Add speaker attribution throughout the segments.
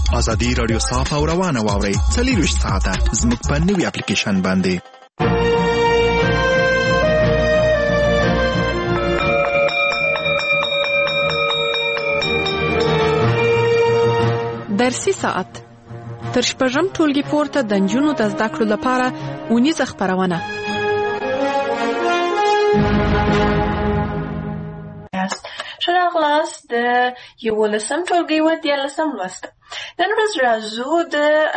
Speaker 1: ازادي رادیو صاف او روانه واوري 24 ساعته زموږ په نوي اپلیکیشن باندې.
Speaker 2: درسي ساعت تر شپږم ټولګي پورته د نجونو د زده کړو لپاره اونیزه خپرونه.
Speaker 3: ښه راغلاست د 11 ټولګي و 13 لوست. نن ورځ راځو د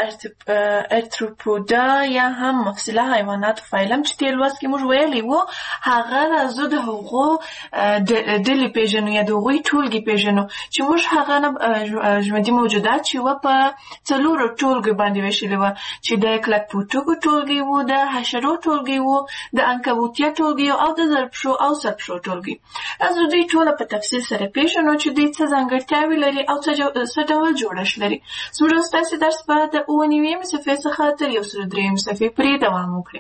Speaker 3: ارتروپودا یا هم مفصله حیوانات فایلم چې تیر لوست کې موږ ویلي وو هغه راځو د هغو ډلې پیژنو یا د هغوی ټولګي پیژنو چې موږ هغه ژوندي موجودات چې وه په 4 ټولګو باندې ویشلي وه چې د کلکپوټکو ټولګي وو، د حشرو ټولګي وو، د عنکبوتیه ټولګي او د زرپشو او سرپشو ټولګي. راځو دوی ټوله په تفصیل سره پیژنو چې دوی څه ځانګړتیاوې لري او څه ډول جوړښت لري. زموږ ستاسې درس به د 9 صفحې څخه تر 103 صفحې پورې دوام وکړي.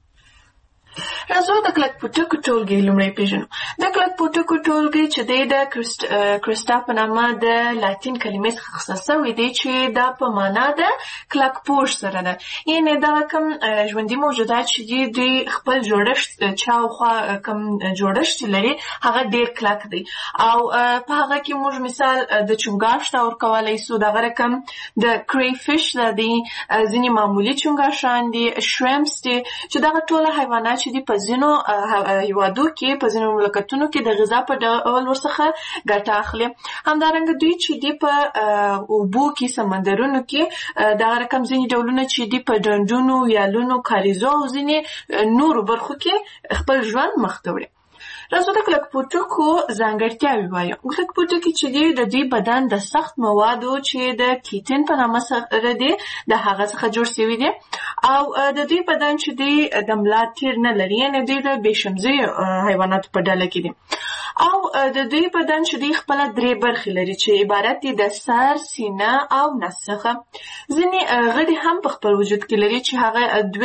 Speaker 3: راځو د کلکپوټکو ټولګي لومړی پیژنو. د کلکپوټکو ټولګي چې دی د کرسټا په نامه د لاتین کلمې څخه اخیستل سوی دی چې دا په معنا د کلکپوش سره ده. یعنې دغه کوم ژوندي موجودات چې دي دوی خپل جوړښت چاوخوا کوم جوړښت لري هغه ډېر کلک دی او په هغه کې موږ مثال د چونګاښ ته ورکولی سو. دغه رقم د کری فش دی، ځینې معمولي چونګاښان دي، شریمپس دي چې دغه ټوله حیوانات چې دي په ځینو هیوادو کې په ځینو مملکتونو کې د غذا په ډول ورڅخه ګټه اخلي. همدارنګه دوی چې دي په اوبو کې سمندرونو کې دغه رقم ځینې ډولونه چې دي په ډنډونو، ویالونو، کاریزو او ځینې نورو برخو کې خپل ژوند مخ ته وړي. راځو د کلکپوټکو ځانګړتیاوې وایو. کلکپوټکي چې دی د دوی بدن د سخت موادو چې د کیټین په نامه سره دی د هغه څخه جوړ شوی دی او د دوی بدن چې دی د ملا تیر نه لري، یعنې دوی د بېشمزي حیواناتو په ډله کې دي او د دوی بدن چې دی خپله 3 برخې لري چې عبارت دي د سر، سینه او نس څخه. ځینې غړي هم په خپل وجود کې لري چې هغه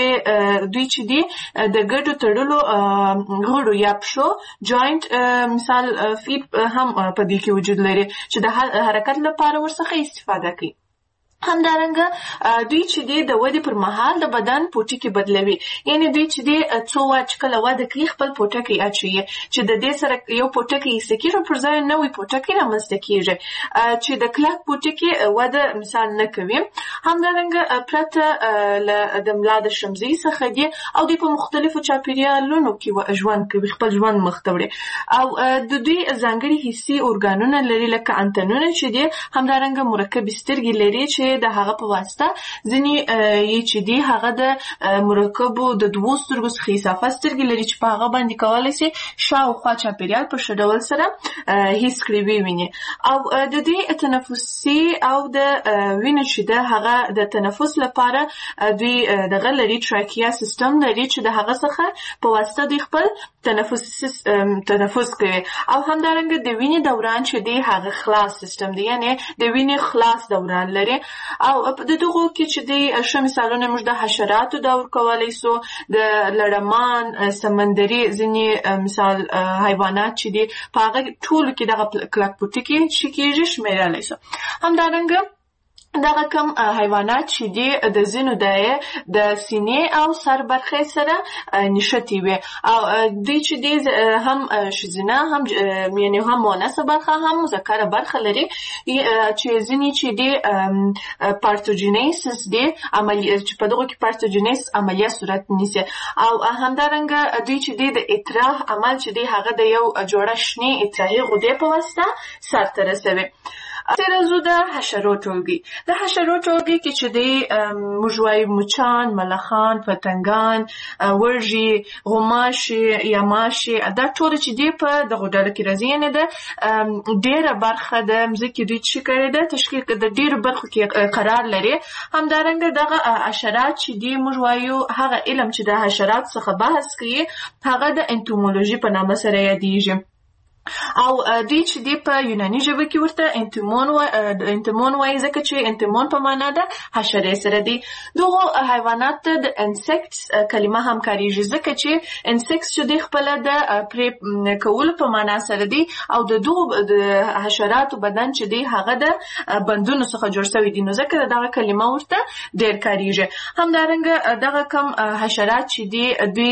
Speaker 3: دوی چې دی د ګډو تړلو غړو یا پښو جوینټ مثال فیټ هم په دې کې وجود لري چې د حرکت لپاره ورڅخه استفاده کوي. همدارنګه دوی چې دی د ودې پر مهال د بدن پوټکي بدلوي، یعنې دوی چې دی څو چې کله وده کوي خپل پوټکی اچوي چې د دې سره یو پوټکی ایسته کېږي پر ځای نوی پوټکی رامنځته کېږي چې د کلک پوټکي وده مثال نه کوي. همدارنګه پرته د ملا د شمزۍ څخه دی او دوی په مختلفو چاپېریالونو کې ژوند کوي، خپل ژوند مخ ته وړي او د دوی ځانګړي حسي ارګانونه لري لکه انتنونه چې دی. همدارنګه مرکبي سترګې لري چې د هغه په واسطه ځینې یې چې دی هغه د مرکبو د 2 سترګو څخه اضافه سترګې لري چې په هغه باندې کولی شي شاوخوا چاپېریال په ښه ډول سره حس کړي وویني او د دوی تنفسي او د وینې چې ده هغه د تنفس لپاره دوی دغه لري ټراکیا سیستم لري چې د هغه څخه په واسطه دوی خپل تنفس کوي او همدارنګه د وینې دوران چې دی هغه خلاص سیستم دی، یعنې د وینې خلاص دوران لري او د دغو کې چې دی ښه مثالونه موږ د حشراتو دا ورکولی سو، د لړمان، سمندري ځینې مثال حیوانات چې دی په هغه ټولو کې دغه کلکپوټکي چې کېږي شمېرلی سو. همدارنګه دغه کم حیوانات چې دی د ځینو د سینې او سر برخې سره نښتې وي او دوی چې دی هم ښځینه هم یعنې هم مؤنثه برخه هم مذکره برخه لري چې ځینې چې دی پارتوجینیسس دی چې په دغو کې پارتوجینیسس عملیه صورت نیسي او همدارنګه دوی چې دی د اطراح عمل چې دی هغه د یو جوړه شنې اطراحي غدې په واسطه سرته رسوي. راځو د حشرو ټولګي. د حشرو ټولګي کې چې دی موږ وایو مچان، ملخان، پتنګان، وږي، غوماشي، یماشي، دا ټول چې دی په دغو ډلو کې راځي، یعنې د ډېره برخه د مځکې دوی چې کړې ده تشکیل د ډېرو برخو کې قرار لري. همدارنګه دغه حشرات چې دی موږ وایو هغه علم چې د حشرات څخه بحث کوي هغه د انتومولوژي په نامه سره یادیږي. او دوی چې دی په یوناني ژبه کې ورته انتمون وایي ځکه چې انتمون په معنا ده حشرې سره دی. دغه حیوانات ته د انسیکټس کلمه هم کارېږي ځکه چې انسیکټس چې دی خپله د پرې کولو په معنا سره دی او د دغو د حشراتو بدن چې دی هغه د بندونو څخه جوړ شوی دی نو ځکه دغه کلمه ورته ډېر کارېږي. همدارنګه دغه کم حشرات چې دی دوی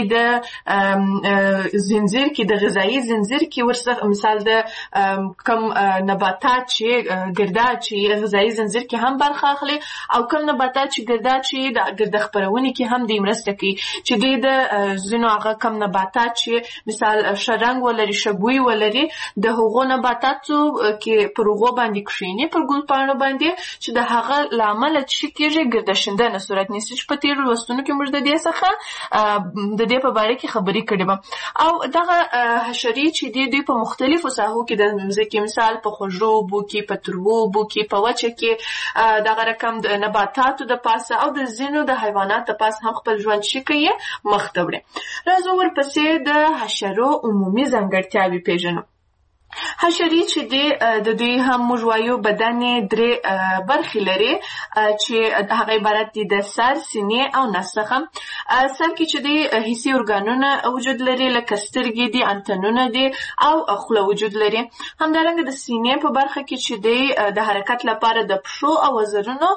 Speaker 3: د زنځیر کې د غذایي زنځیر کې ورڅخه مثال د کم نباتات چې ګرداد چې غذایي زنځیر کې هم برخه اخلي او کم نباتات چې ګرداد چې د ګرده خپرونې کې هم دوی مرسته کوي چې دوی د ځینو هغه کم نباتات چې مثال ښه رنګ ولري ښه بوی ولري د هغو نباتاتو کې پر هغو باندې کښېني پر ګل پاڼو باندې چې د هغه له امله څه کېږي ګرده شیندنه صورت نیسي چې په تېرو لوستونو کې موږ د دې څخه د دې په باره کې خبرې کړې وه. او دغه حشرې چې دوی په مختلفو ساحو کې د مځکې مثال په خوږو اوبو کې په تروو اوبو کې په وچه کې دغه رقم د نباتاتو د پاسه او د ځینو د حیوانات د پاسه هم خپل ژوند چې کوي مخ ته وړي. راځو ورپسې د حشرو عمومي ځانګړتیاوې پېژنو. حشرې چې دی د دوی هم موږ وایو بدن یې 3 برخې لري چې هغه عبارت دي د سر، سینې او نس څخه. سر کې چې دی حسي ارګانونه وجود لري لکه سترګې دي، انتنونه دي او خوله وجود لري. همدارنګه د سینې په برخه کې چې دی د حرکت لپاره د پښو او وزرونو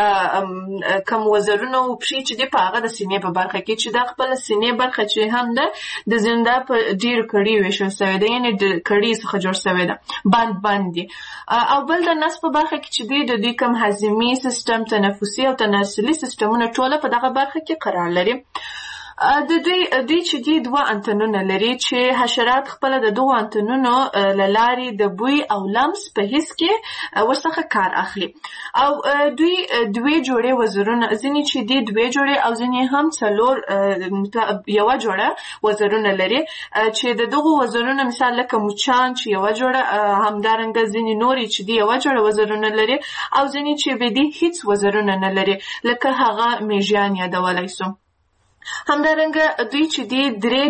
Speaker 3: کم وزرونو او پښې چې دی په هغه د سینې په برخه کې چې دا خپل سینې برخه چې هم ده د زنده په ډېر کړي ویشل شوی دی یعنې د کړي څخه جوړ شوی ده بند دي. او بل د نس په برخه کې چې دی د دوی کم هضمي سیستم، تنفسي او تناسلي سیستمونه ټوله په دغه برخه کې قرار لري. د دوی چې دی 2 انتنونه لري چې حشرات خپله د دغو انتنونو له لارې د بوی او لمس په حس کې ورڅخه کار اخلي. او دوی 2 جوړې وزرونه ځینې چې دی 2 جوړې او ځینې هم 4 یوه جوړه وزرونه لري چې د دغو وزرونه مثال لکه مچان چې یوه جوړه، همدارنګه ځینې نورې چې دی یوه جوړه وزرونه لري او ځینې چې به دی هیڅ وزرونه نه لري لکه هغه میږیان یادولی سو. همدارنګه دوی چې دی 3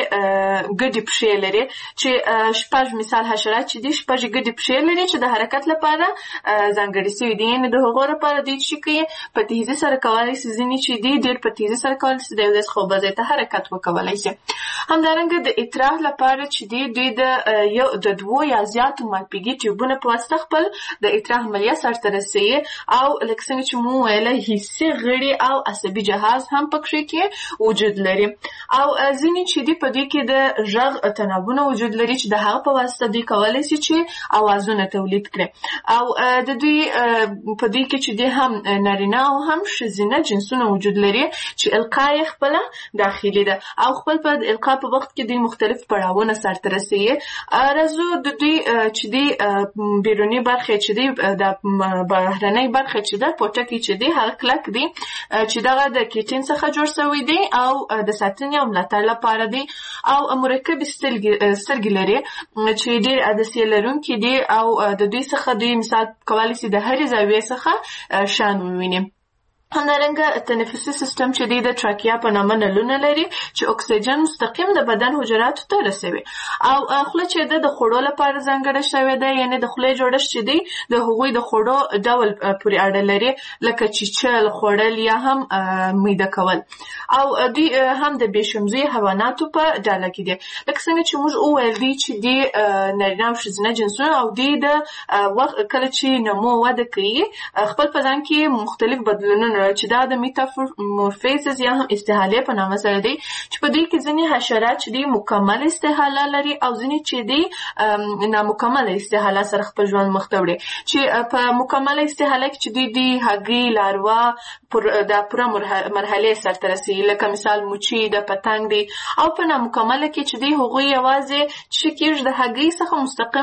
Speaker 3: جوړې ګډې پښې لري چې 6 مثال حشرات چې دی 6 ګډې پښې لري چې د حرکت لپاره ځانګړې شوي دي یعنې د هغو لپاره دوی چې کوي په تیزي سره کولی شي ځینې چې دی ډېر په تیزي سره کولی شي د یو ځای څخه بل ځای ته حرکت وکولی شي. همدارنګه د اطراح لپاره چې دی دوی د 2 یا زیاتو مالپیږي ټیوبونه په واسطه خپل د اطراح عملیه سرته رسوي او لکه څنګه چې مو ویله حسي غړي او عصبي جهاز هم پکښې کې وجود لري. او ځینې چې دی په دوی کې د غږ تنابونه وجود لري چې د هغه په واسطه دوی کولی شي چې اوازونه تولید کړي. او د دوی په دوی کې چې دی هم نارینه او هم ښځینه جنسونه وجود لري چې القا یې خپله داخلي ده او خپل په القا په وخت کې دوی مختلف پړاوونه سرته رسوي. راځو د دوی چې دی بیروني برخې چې دی د بهرنۍ برخې چې ده پوټکي چې دی هغه کلک دی چې دغه د کیټین څخه جوړ شوی دی او د ساتنې او ملاتړ لپاره دی او مرکب سترګې لري چې ډېر عدسیې لرونکي دي او د دوی څخه دوی مثال کولی شي د هرې زاویې څخه شان وویني. همدارنګه تنفسي سیستم چې دی د ټراکیا په نامه نلونه لري چې اکسیجن مستقیم د بدن حجراتو ته رسوي. او خوله چې ده د خوړو لپاره ځانګړې شوې ده یعنې د خولې جوړښت چې دی د هغوی د خوړو ډول پورې اړه لري لکه چیچل، خوړل یا هم میده کول. او دوی هم د بېشمزي حیواناتو په ډله کې دي لکه څنګه چې موږ وویل دی چې دی نارینه او ښځینه جنسونه او دوی د کله چې نمو وده کوي خپل په ځان کې مختلف بدلونونه چې دا د میتامورفیزس یا هم استحاله په نامه سره دی چې په دوی کې ځینې حشرات چې دی مکمل استحاله لري او ځینې چې دی نامکمل استحاله سره خپل ژوند مخ ته وړي چې په مکمل استحاله کې چې دوی دی هګۍ، لاروا د پوره مرحلې سرته رسوي لکه مثال موچي د پتنګ دی. او په نامکمله کې چې دی هغوی یوازې چې کېږي د هګۍ څخه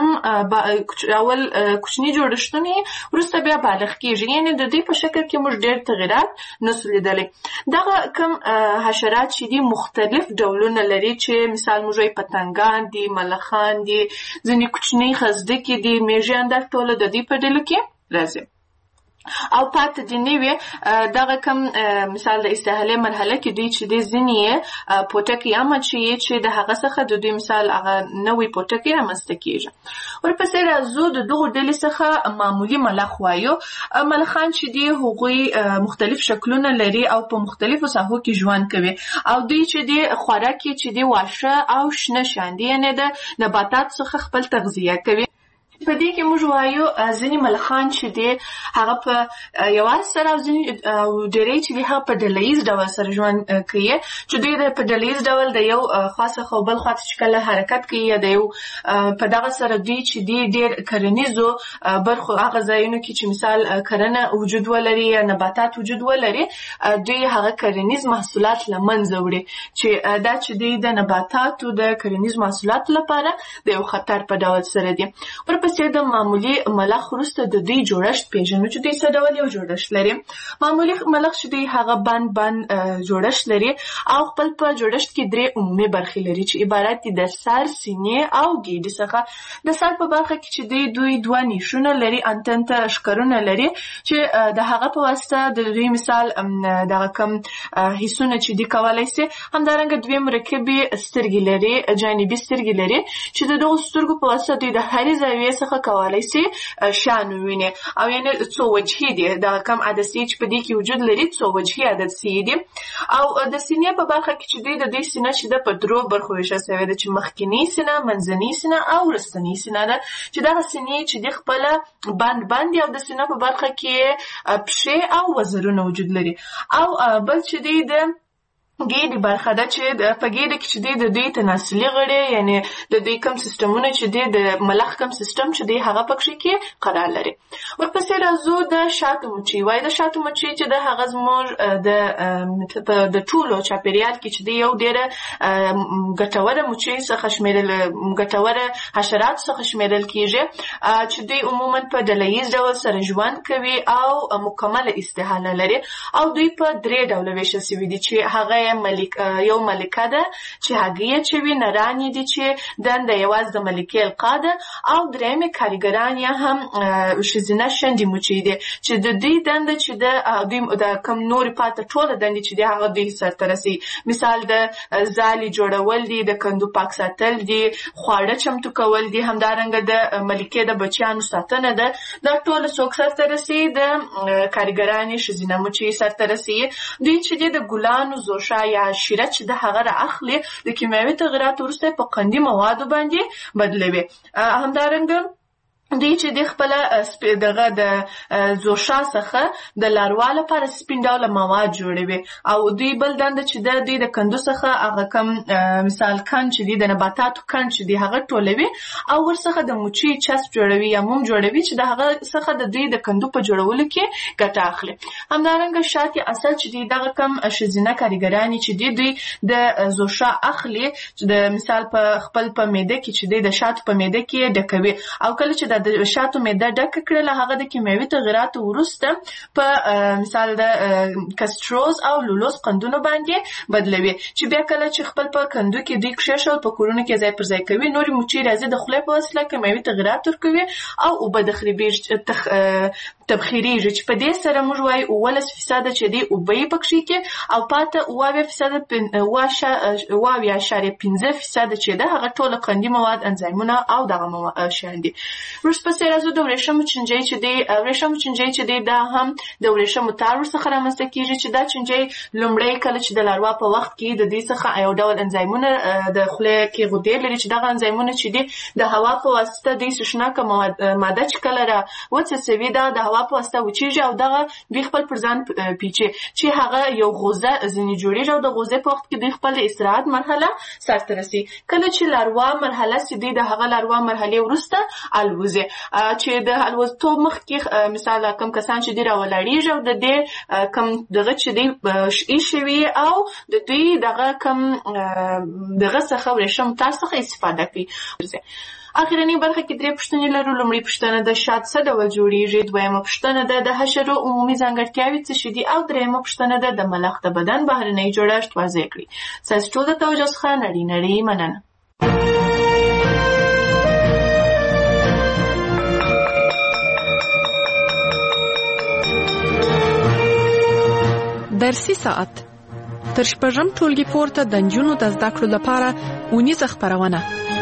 Speaker 3: مستقیم اول کوچني جوړښتونه وروسته بیا بالغ کېږي یعنې د دوی په شکل کې موږ ډېر تغیرات نسو لیدلی. دغه کم حشرات چې دي مختلف ډولونه لري چې مثال موږ وایي پتنګان دي، ملخان دي، ځینې کوچنۍ خزدکې دي، میږیان دا ټوله د دوی په ډلو کې راځي. او پاتې دي نوي دغه کم مثال د استهاله مرحله کې دوی چې د ځینې پوټکی چې د هغه څخه د دوی مثال هغه نوې پوټکی رامنځته کیږي. ورپسې راځو د دغو ډلې څخه معمولی ملخ وایو. ملخان چې دي هغوی مختلف شکلونه لري او په مختلفو ساحو کې ژوند کوي او دوی چې دي خوراک یې چې دي واښه او شنه شیان دي، یعنې د نباتات څخه خپل تغذیه کوي. په دې کې موږ وایو ځینې ملخان چې دي هغه په یوازې سره او ځینې ډېری چې دي هغه په ډلهییز ډول سره ژوند کوي چې دوی په ډلهییز ډول د یو خوا څخه او بل خوا ته چې کله حرکت کوي یا د یو په دغه سره دوی چې دي ډېر کرنیزو برخو هغه ځایونو کې چې مثال کرنه وجود ولري یا نباتات وجود ولري دوی هغه کرنیز محصولات له منځه وړي چې دا چې دوی د نباتاتو د کرنیز محصولاتو لپاره د یو خطر په ډول سره دي. ورپسې د معمولی ملخ وروسته د دوی جوړښت پیژنو چې دوی څه ډول یو جوړښت لري. معمولی ملخ چې دوی هغه بند جوړښت لري او خپل په جوړښت کې درې عمومي برخې لري چې عبارت دي د سر، سینې او ګیډې څخه. د سر په برخه کې چې دوی دوه نیشونه لري، انتنته اشکرونه لري چې د هغه په واسطه د دوی مثال دغه کم حسونه چې دي کولای شي. همدارنګه دوی مرکبي سترګې لري، جانبي سترګې لري چې د دغو سترګو په واسطه دوی د هرې زاویې څخه کولای شي شیان وویني او یعنې څو وجهي دي، دغه کم عدسیې چې په دې کې وجود لري څو وجهي عدسیې دي. او د سینې په برخه کې چې د دوی سینه چې ده په درو برخو ویشل شوې ده چې مخکینی سینه، منځنۍ سینه او وروستنۍ سینه ده چې دغه سینې چې دي خپله بند او د سینه په برخه کې پښې او وزرونه وجود لري. او بل چې دی د ګیډې برخه ده چې په ګیډه کې چې دی د دوی تناسلي غړي، یعنې د دوی کم سیستمونه چې دی د ملخ کم سیستم چې دی هغه پکښې کې قرار لري. ورپسې راځو د شاتو مچۍ وایي. د شاتو مچۍ چې د هغه زموږ د ټولو چاپېریال کې چې دی یو ډېره ګټوره مچۍ څخه ګټوره حشرات څخه شمېرل کېږي چې دوی عموما په ډلهییز ډول سره ژوند کوي او مکمله استحاله لري او دوی په درې ډوله ویشل شوي دي چې هغه یو ملکه ده چې هګۍ اچوي، نران دي چې دنده یوازې د ملکې القا ده او درېیمې کارګران یا هم ښځینه شنډې مچۍ دي چې د دوی دنده چې دوی د کم نورې پاته ټوله دندې چې دي هغه دوی سرته رسوي. مثال د ځالې جوړول دي، د کندو پاک ساتل دي، خواړه چمتو کول دي، همدارنګه د ملکې د بچیانو ساتنه ده. دا ټوله څوک سرته رسوي؟ د کارګرانې ښځینه مچۍ سرته رسوي. دوی چې دي د ګلانو زوشا یا شیره چې د هغه را اخلي د کیمیاوي تغیراتو وروسته په قندي موادو باندې بدلوي. همدارنګه دوی چې د خپله دغه د زوشا څخه د لاروا لپاره سپین ډوله مواد جوړوي او دوی بل دنده چې دوی د کندو څخه هغه کم مثال کند چې دی د نباتاتو کند چې دی هغه ټولوي او ورڅخه د مچۍ چسب جوړوي یا موم جوړوي چې د هغه څخه د دوی د کندو په جوړولو کې ګټه اخلي. همدارنګه شاتې اصل چې دی دغه کم ښځینه کارګرانې چې دی دوی د زوشا اخلي چې د مثال په خپل په معده کې چې دی د شاتو په معده کې ډکوي او کله چې د شاتو معده ډکه کړله هغه د کیمیاوي تغیراتو وروسته په مثال د کستروز او لولوز قندونو باندې بدلوي چې بیا کله چې خپل په کندو کې دوی کښېښول په کورونو کې ځای پر ځای کوي. نورې مچۍ راځي د خولې په وسیله کیمیاوي تغیرات ورکوي او اوبه تبخیریږي چې په دې سره موږ وایو 11% چې دی اوبه یې پکښې کې او پاته 8.5% چې ده هغه ټوله قندي مواد، انزایمونه او دغه شیان دي. ورپسې راځو د ورېښمو چینجۍ چې دی. ورېښمو چینجۍ چې دی دا هم د ورېښمو تار ورڅخه رامنځته کېږي چې دا چینجۍ لومړی کله چې د لاروا په وخت کې د دې څخه یو ډول انزایمونه د خولې کې غدې لري چې دغه انزایمونه چې دی د هوا په واسطه دوی څښناکه ماده چې کله را وڅڅوي دا د هوا په واسطه وچېږي او دغه دوی خپل پر ځان پیچي چې هغه یو غوزه ځینې جوړېږي او د غوزې په وخت کې دوی خپل استراحت مرحله سرته رسي. کله چې لاروا مرحله چې دی د هغه لاروا مرحلې وروسته الوزي چې د الوزتوب مخکې مثال کم کسان چې دی راولاړېږي او د دې کم دغه چې دی ایښوي او د دوی دغه کم دغه څخه ورېښم تار څخه استفاده کوي. اخرنۍ برخه کې درې پوښتنې لرو. لومړۍ پوښتنه د شات څه ډول جوړیږي، دویمه پوښتنه ده د حشرو عمومي ځانګړتیاوې څه شي دي او درېیمه پوښتنه ده د ملخ د بدن بهرنی جوړښت واضح کړي. ستاسو ټول د توجه څخه نړۍ مننه.
Speaker 2: درسي ساعت تر شپږم ټولګي پورته د نجونو د زده کړو لپاره اونیزه خپرونه.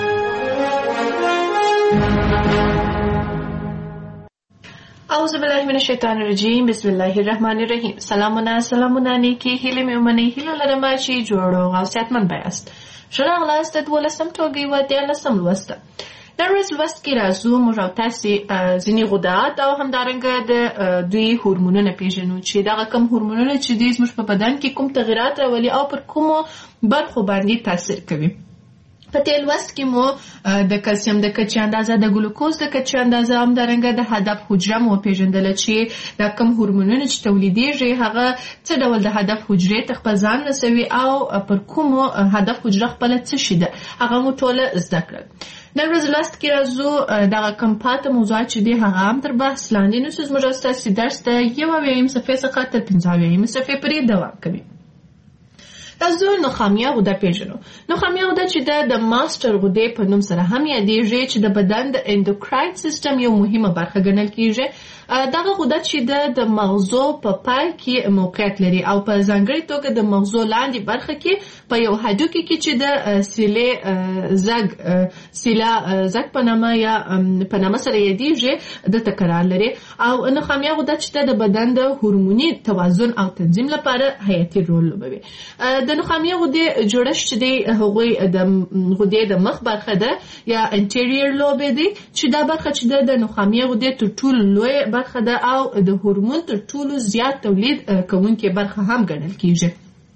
Speaker 3: اعوذ بالله من الشیطان الرجیم. بسم الله الرحمن الرحیم. سلامونه نیکی هیله مې ومنئ. هیله لرم چې جوړ او صحتمند بیاست. ښه راغلاست د 12م ټولګي و 13م لوسته. نن ورځ لوست کې راځو موږ او تاسې ځینې غدات او همدارنګه د دوی هورمونونه پیژنو چې دغه کوم هورمونونه چې دوی زموږ په بدن کې کوم تغیرات راولي او پر کومو برخو باندې تاثیر کوي. په دې لوست کې مو د کلسیم د کچې اندازه، د ګلوکوز د کچې اندازه، همدارنګه د هدف حجره مو پیژندله چې دا کوم هورمونونه چې تولیدېږي هغه څه ډول د هدف حجرې ته خپل ځان رسوي او پر کومو هدف حجره خپله څه شي ده هغه مو ټوله زده کړل. نن ورځ لوست کې راځو دغه کوم پاته موضوعات چې دي هغه هم تر بحث لاندې نیسو. زموږ ستاسې درس د 1 صفحې څخه تر 15 صفحې پورې دوام کوي. راځو نخامیه غده پیژنو. نخامیه غده چې د ماستر غدې په نوم سره هم یادېږي چې د بدن د اندوکراین سیستم یو مهمه برخه ګڼل کېږي. دغه غده چې د مغزو په پای کې موقعیت لري او په ځانګړې توګه د مغزو لاندې برخه کې په یو هډوکي کې چې د سیلا زګ په نامه یا په نامه سره یادېږي د تکرار لري. او نخامیه غده چې د بدن د هورموني توازن او تنظیم لپاره حیاتي رول لوبوي. د نخامیه غدې جوړښت چې دی هغوی د غدې د مخ برخه ده یا انټیریر لوب دی چې دا برخه چې د نخامیه غدې تر ټولو لوی برخه ده او د هورمون تر ټولو زیات تولید کوونکې برخه هم ګڼل کېږي.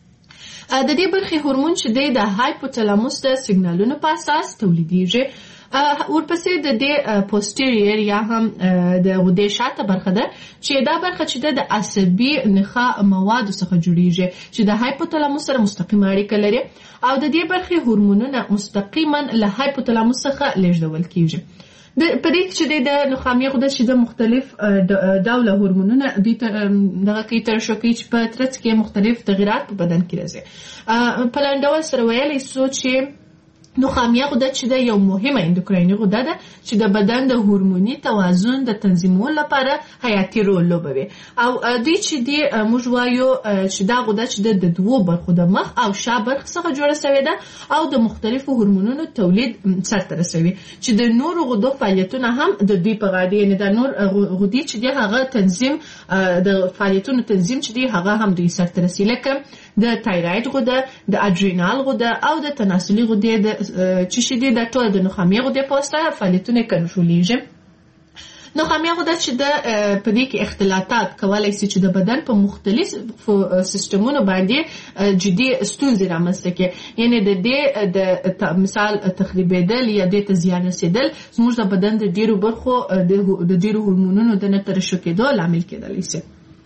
Speaker 3: د دې برخې هورمون چې دی د هایپوتلاموس د سیګنالونو په اساس تولیدېږي. ورپسې د دې پوسټیریر یا هم د غدې شاته برخه ده چې دا برخه چې د عصبي نخاع موادو څخه جوړیږي چې د هایپوتلاموس سره مستقیمه اړیکه لري او د دې برخې هورمونونه مستقیما له هایپوتلاموس څخه لیږدول کیږي. په دې چې د نخامیه غده چې د مختلف ډوله هورمونونه دوی دغه کې ترشح کوي چې په ترڅ کې مختلف تغیرات په بدن کې راځي. په لاندې ډول سره ویلی سو چې نخامیه غده چې د یو مهمه اندوکرایني غده ده چې د بدن د هورموني توازن د تنظیمولو لپاره حیاتي رول لوبوي. او دوی چې دی موږ وایو چې دا غده چې د دوو برخو د مخ او شا برخ څخه جوړه شوې ده او د مختلفو هورمونونو تولید سرته رسوي چې د نورو غدو فعالیتونه هم د دوی په غاړه دي. یعنې د نور غدې چې دی هغه تنظیم د فعالیتونو تنظیم چې دی هغه هم دوی سرته رسي لکه د تایراید غده، د اډرینال غده او د تناسلي غدې چې شي دي د ټول د نخامیه غدې په واسطه فعالیتونه کنټرولېږي. نخامیه غده چې د په دې کې اختلاطات کولای شي چې د بدن په مختلفو سیستمونو باندې جدي ستونزې رامنځته کړي. یعنې د دې د مثال تخریبېدل یا دې ته زیان رسېدل زموږ د بدن د ډېرو برخو د ډېرو هورمونونو د نه ترشح کېدو لامل کېدلی شي.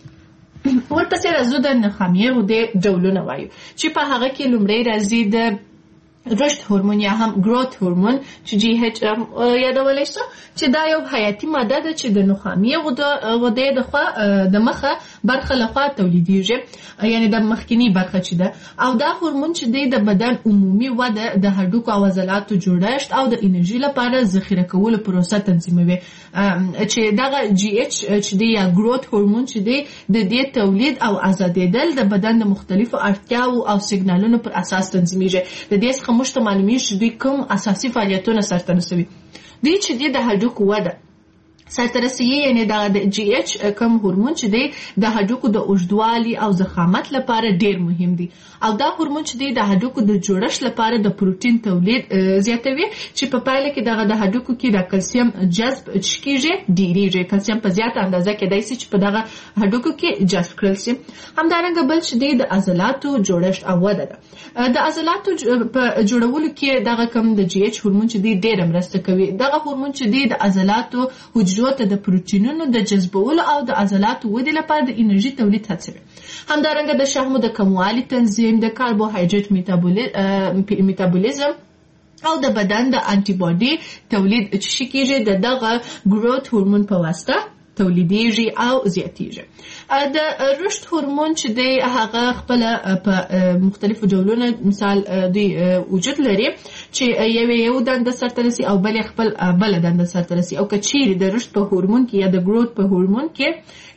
Speaker 3: ورپسې راځو د نخامیه غدې ډولونه وایو چې په هغه کې لومړی راځي د رشد هورمون یا هم گروت هورمون چې GH یادولی شو چې دا یو حیاتي ماده ده چې د نخامیه غدې د مخه برخه لخوا تولیدېږي یعنې د مخکینی برخه چې ده. او دا هورمون چې دی د بدن عمومي وده، د هډوکو او عضلاتو جوړښت او د انرژي لپاره ذخیره کولو پروسه تنظیموي. چې دغه GH چې دی یا گروت هورمون چې دی د دې تولید او آزادېدل د بدن د مختلفو اړتیاو او سیګنالونو پر اساس تنظیمیږي. د دې څخه موږ ته معلومیږي چې دوی کوم اساسي فعالیتونه سرته رسوي. دوی چې دی د هډوکو وده سرته رسوي یعنې د GH کوم هورمون چې دی د هډوکو د اوږدوالي او ضخامت لپاره ډیر مهم دی. او دا هورمون چې دی د هډوکو د جوړښت لپاره د پروتین تولید زیاتوي چې په پایله کې دغه د هډوکو کې د کلسیم جذب کېږي ډیریږي. کلسیم په زیاته اندازه کېدای شي چې په دغه هډوکو کې جذب کړل شي. همدارنګه بل چې دی د عضلاتو جوړښت او وده ده. د عضلاتو په جوړولو کې دغه کوم د GH هورمون چې دی ډیره مرسته کوي. دغه هورمون چې دی د عضلاتو حجرو ته د پروتینونو د جذبولو او د عضلاتو ودې لپاره د انرژي تولید هڅوي. همدارنګه د شحمو د کموالي تنظیم، د کاربوهایډریټ میتابولیزم او د بدن د انټي باډي تولید چې کېږي د دغه گروت هورمون په واسطه تولیدېږي او زیاتېږي. د رشد هورمون چې دی هغه خپل په مختلفو ډولونو مثال دوی وجود لري چې یو دنده سرته رسي او بل خپل بل دنده سرته رسي. او که چیرې د رشد په هورمون کې یا د گروت په هورمون کې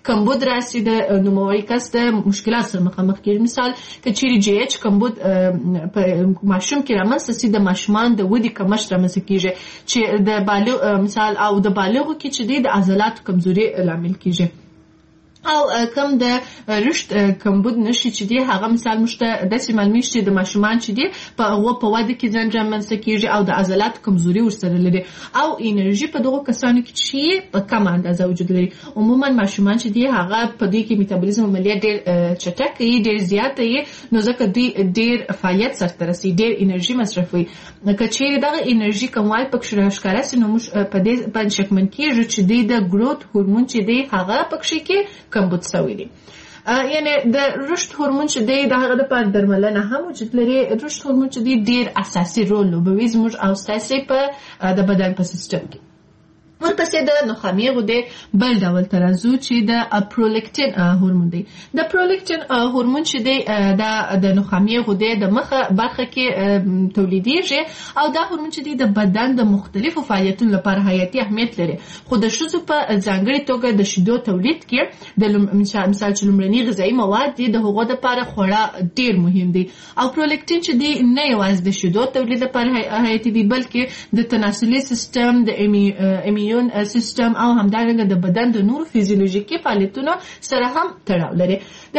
Speaker 4: کمبود راسي د نوموړي کس د مشکلات سره مخامخ کېږي. مثال که چیرې جی ایچ کمبود په ماشوم کې رامنځته سي د ماشومان د ودې کمښت رامنځته کېږي چې د بالغ مثال او د بالغو کې چې د عضلاتو کمزوري لامل کېږي. او کم د رشد کمبود نشي چې دی هغه مثال مشته داسې معلومي چې د ماشومان چې دی په واده کې ځان رامنځته کېږي او د عضلاتو کمزوري ورسره لري او انرژي په دغو کسانو کې چې په کمه اندازه وجود لري. عموما ماشومان چې دی هغه په دې کې میتابولیزم عملیات ډېر چټک وي، ډېر زیات وي، نو ځکه دوی ډېر فعالیت سرته رسي، ډېر انرژي مصرفوي. که چیرې دغه انرژي کموال پکې ښکاره سي نو موږ په دې باندې شکمن کېږو چې دوی د ګروت هورمون چې دی هغه پکې کې کمبود سوی دی. یعنی د رشد هورمون چې دی د هغه دپاره درملنه هم وجود لري. رشد هورمون چې دی ډېر اساسي رول لوبوي زموږ او ستاسې په د بدن په سیستم کې. ورپسې د نخامې غدې بل ډول ته راځو چې د پرولیکټین هورمون دی. د پرولیکټین هورمون چې دی دا د نخامې غدې د مخه برخه کې تولیدېږي او دا هورمون چې دی د بدن د مختلفو فعالیتونو لپاره حیاتي اهمیت لري. خو د ښځو په ځانګړې توګه د شیدو تولید کې د مثال چې لومړني غذایي مواد دي د هغو دپاره خورا ډېر مهم دی. او پرولیکټین چې دی نه یوازې د شیدو تولید لپاره حیاتي دی بلکې د تناسلي سیستم، د ایمیون سیستم او همدارنګه د بدن د نورو فزیولوژیکي فعالیتونو سره هم تړاو لري. د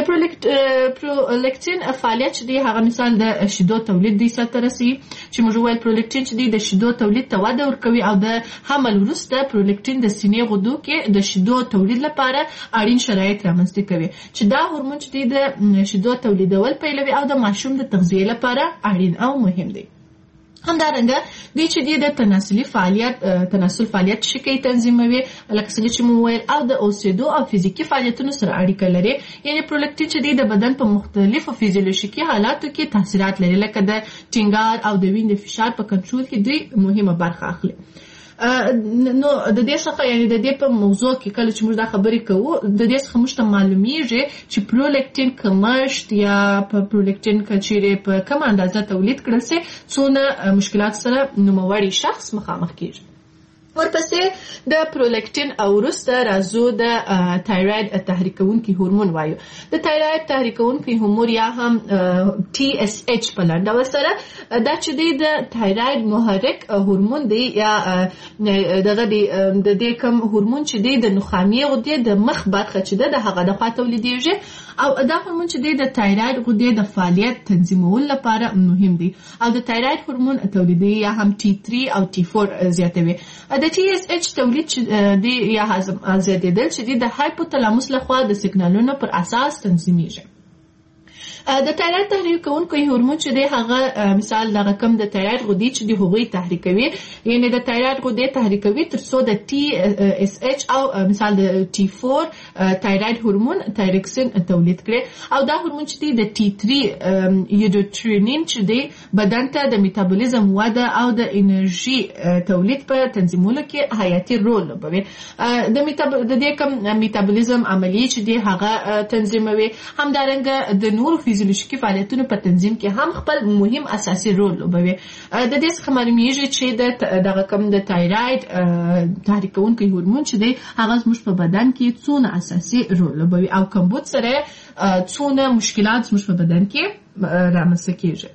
Speaker 4: پرولیکټین فعالیت چې دی هغه مثال د شیدو تولید دی سره رسي چې موږ وایو پرولیکټین چې دی د شیدو تولید ته وده ورکوي او د حمل وروسته پرولیکټین د سینې غدو کې د شیدو تولید لپاره اړین شرایط رامنځته کوي چې دا هورمون چې دی د شیدو تولیدول پیلوي او د ماشوم د تغذیې لپاره اړین او مهم دی. همدارنګه دوی چې دی د تناسل فعالیت شکی تنظیموي لکه څنګه چې مو ویل او د اوسېدو او فزیکي فعالیتونو سره اړیکه لري. یعنی پرولیکټین چې دی د بدن په مختلفو فزیولوژیکي حالاتو کې تاثیرات لري لکه د ټینګار او د وینې د فشار په کنټرول کې دوی مهمه برخه اخلي. نو د دې څخه یعنی د دې په موضوع کې کله چې موږ دا خبرې کوو د دې څخه موږ ته معلومیږي چې پرولیکټین کمښت یا په پرولیکټین کچېرې په کم اندازه تولید کړل سي څونه مشکلات سره نوموړی شخص مخامخ کېږي. ورپسې د پرولیکټین او وروسته راځو د تایراید تحریکونکي هورمون وایو. د تایراید تحریکونکي هورمون یا هم TSH په لنډه سره دا چې دی د تایراید محرک هورمون دی یا دغه د دې کوم هورمون چې دی د نخامې غدې د مخ برخه چې ده د هغه د خوا تولیدېږي او دا هورمون چې دی د تایراید غدې د فعالیت تنظیمولو لپاره مهم دی او د تایراید هورمون تولیدي یا هم T3 او T4 زیاتوي. د TSH تولید دی یا هضم زیاتېدل چې دی د هایپوتلاموس لخوا د سیګنالونو پر اساس تنظیمیږي. د تایراید تحریکونکي هورمون چې دی هغه مثال دغه کم د تایراید غدې چې دی هغوی تحریکوي یعنی د تایراید غدې تحریکوي تر څو د TSH او مثال د T4 تایراید هورمون تایروکسین تولید کړي او دا هورمون چې دی د T3 یودوترینین چې دی بدن ته د میتابولیزم وده او د انرژي تولید په تنظیمولو کې حیاتي رول لوبوي. د دې کم میتابولیزم عملیې چې دی هغه تنظیموي. همدارنګه د نورو فزیولوژیکي فعالیتونو په تنظیم کې هم خپل مهم اساسي رول لوبوي. د دې څخه معلومیږي چې دغه کوم د تایراید تحریکونکي هورمون چې دی هغه زموږ په بدن کې څونه اساسي رول لوبوي او کمبود سره څونه مشکلات زموږ په بدن کې رامنځته کېږي.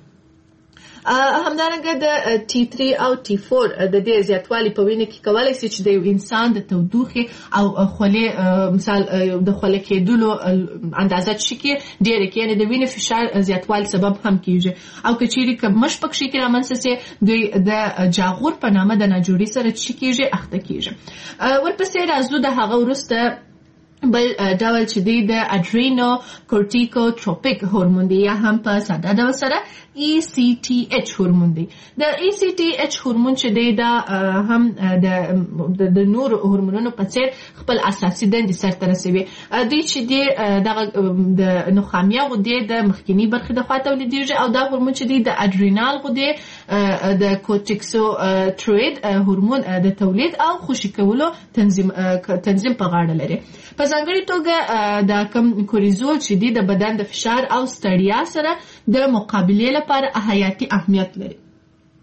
Speaker 4: همدارنګه د T3 او T4 د دې زیاتوالی په وینه کې کولای شي چې د یو انسان د تودوخې او خولې مثال د خولې کېدلو اندازه چې کې ډېره کې یعنی د وینې فشار زیاتوالي سبب هم کېږي او که چیرې کمښت پکې کې رامنځته سي د جاغور په نامه د ناجوړي سره چې کېږي اخته کېږي. ورپسې راځو د هغه وروسته بل ډول چې دی د اډرینو کورټیکوټروپیک هورمون دی یا هم په ساده ډول سره ECTH هورمون دی. د ECTH هورمون چې دی دا هم د نور هورمونونو په څیر خپل اساسي دندې سرته رسوي. دوی چې دی دغه د نخامیه غدې د مخکینی برخې د خوا تولیدېږي او دا هورمون چې دی د اډرینال غدې د کورټیکوټروئید هورمون د تولید او خوشې کولو تنظیم په غاړه لري. په ځانګړې توګه دا کم کوریزول چې دی د بدن د فشار او ستړیا سره د مقابلې لپاره حیاتي اهمیت لري.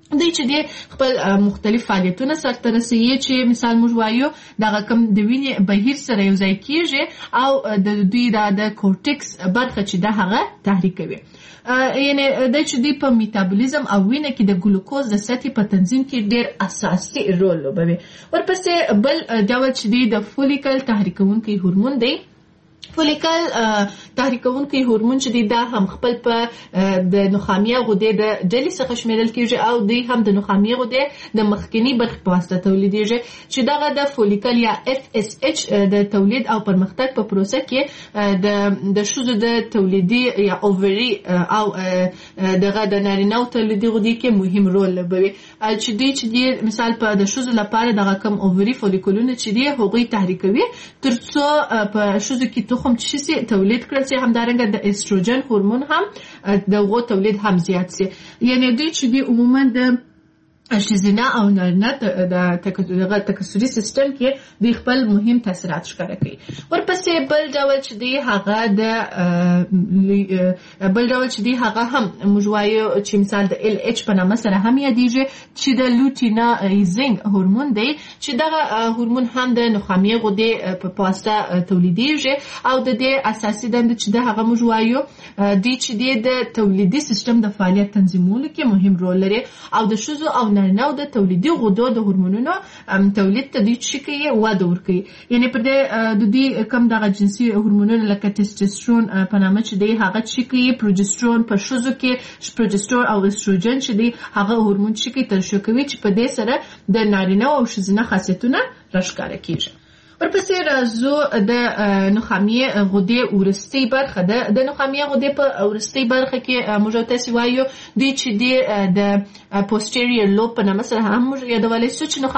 Speaker 4: دوی چې د خپل مختلف فعالیتونه سرته رسوي چې مثال موږ وایو دغه کوم د وینې بهیر سره یو ځای کیږي او د دوی د کورټکس برخه چې د هغه تحریکوي. یعنی د چې دوی په میتابولیزم او وینه کې د ګلوکوز د سطحې په تنظیم کې ډېر اساسي رول لوبوي. ورپسې بل ډول چې دی د فولیکل تحریکونکی هورمون دی. فولیکل تحریکونکی هورمون چې دی دا هم خپل په د نخامیه غدې د ډلې څخه شمیرل کیږي او دی هم د نخامیه غدې د مخکنی برخې په واسطه تولیدیږي چې دغه د فولیکل یا FSH د تولید او پرمختګ په پروسه کې د ښځو د تولیدي یا اووري او دغه د نارینه‌و تولیدي غدې کې مهم رول لوبوي چې دی مثال په د ښځو لپاره دغه کم اووري فولیکولونه چې دی هغوی تحریکوي ترڅو په ښځو کې تخم چې شي تولید کړل شي. همدارنګه د استروجن هورمون هم دغه تولید هم زیات شي. یعنی دوی چې دی عموما د ښځینه او نارینه د تکثري سیستم کې د خپل مهم تاثیرات ښکاره کوي. ورپسې بل ډول چې دی هغه هم موږ وایو چې مثال د LH په نامه سره هم یادیږي چې د لوټینایزینګ هورمون دی چې دغه هورمون هم د نخامیه غدې په واسطه تولیدیږي او د دې اساسي دنده چې د هغه موږ وایو دی چې د تولیدي سیستم د فعالیت تنظیمولو کې مهم رول لري او د ښځو او نارینه‌و د تولیدي غدو د هورمونونو تولید ته دوی چې کوي وده ورکوي. یعنی په د دوی کم دغه جنسي هورمونونه لکه ټسټوسترون په نامه چې دی هغه چې کوي پروجسترون په ښځو کې پروجسترون او استروجن چې دی هغه هورمون چې کوي ترشح کوي چې په دې سره د نارینه‌و او ښځینه خاصیتونه راښکاره کیږي. ورپسې راځو د نخامیه غدې وروستۍ برخه ده. د نخامیه غدې په وروستۍ برخه کې موږ تاسو وایو دوی چې د پوسټیریور لوب په نامه سره هم موږ یادولی شو چې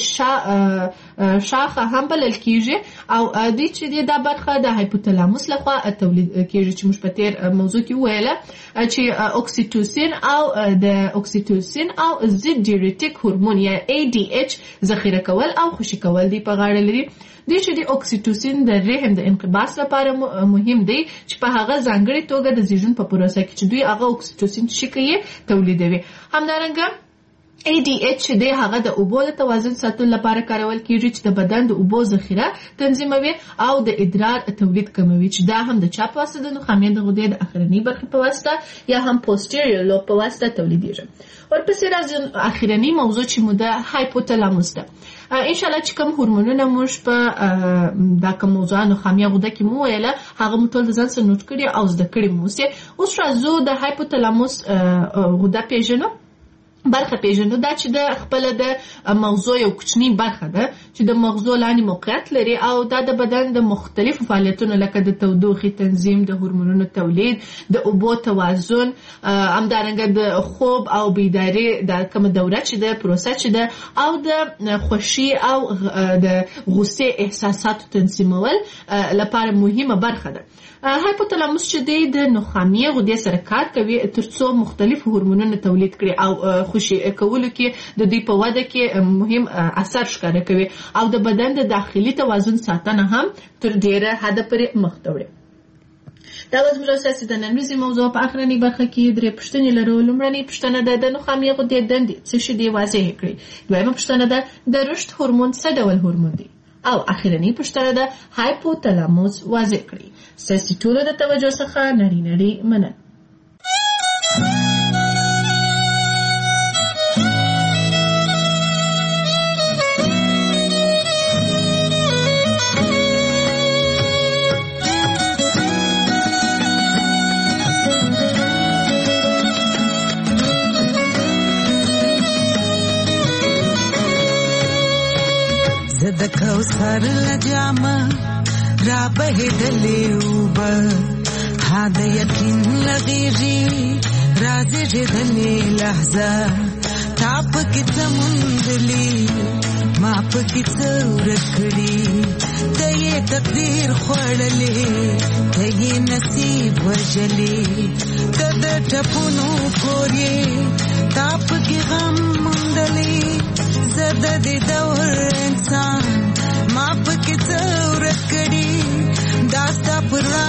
Speaker 4: نخامیه شاخه هم بلل کیږي او دوی چې دا برخه د هایپوتلاموس لخوا تولید کیږي چې موږ په تیر موضوع کې ویله چې اوکسیټوسین او د اوکسیټوسین او ضد ډیورټیک هورمون یا ADH ذخیره کول او خوشي کول دی په غاړه لري. دوی چې د اوکسیټوسین د رحم د انقباض لپاره مهم دی چې په هغه ځانګړې توګه د زیږون په پروسه کې چې دوی هغه اوکسیټوسین چې کوي تولیدوي. همدارنګه ADH دی هغه د اوبو د توازن ساتلو لپاره کارول کیږي چې د بدن د اوبو ذخیره تنظیموي او د ادرار تولید کموي چې دا هم د چا په واسطه د نخامیه د غدې د اخرنۍ برخې په واسطه یا هم پوسټیریور لوب په واسطه تولیدیږي. ورپسې راځي اخرنۍ موضوع چې مو د هایپوتلاموس ده. ان شاء الله چې کوم هورمونونه موږ په دا کوم موضوع نخامیه غده کې مو ویله هغه مو ټول ځان سره نوٹ کړی او زده کړی مو سي. اوس راځو د هایپوتلاموس غده پیژنو برخه پیژنو. دا چې د خپل د مغزو یو کوچنی برخه ده چې د مغزو لاندې موقعیت لري او دا د بدن د مختلفو فعالیتونو لکه د تودوخې تنظیم، د هورمونونو تولید، د اوبو توازن، همدارنګه د خوب او بیداری د کوم دوره چې د پروسه چې ده او د خوشي او د غصې احساساتو تنظیمول لپاره مهمه برخه ده. هایپوتلاموس چې د نخامیه غدې سره کار کوي ترڅو مختلف هورمونونه تولید کړي او خوشي کولو کې د دوی په وده کې مهم اثر ښکاره کوي او د بدن د داخلي توازن ساتنه هم تر ډیره حده پورې مخ ته وړي. دا زموږ اساسي د نن ورځې موضوع په اخرنۍ برخه کې درې پوښتنې لرو. لومړنۍ پوښتنه ده د نخامیه غدې دندې څه شي دي واضح کړئ. دویمه پوښتنه ده د رشد هورمون څه ډول هورمون دی او اخرنۍ پوښتنه ده هایپوتلاموس واضح کړئ. ستاسو ټولو د توجه څخه نړۍ مننه.
Speaker 5: زد کوثر لجامه را بهدلې اوبه ها د یقین لغیږي راځي دلې لحظه تا پکې سمندلې ما پکې څورکړي ته یې تقدیر خوړلې ته یې نصیب وژلې ته د ټپونو کورې تا پکې غم مندلې زده دې دور انسان ما پکې څورکړي داستا پر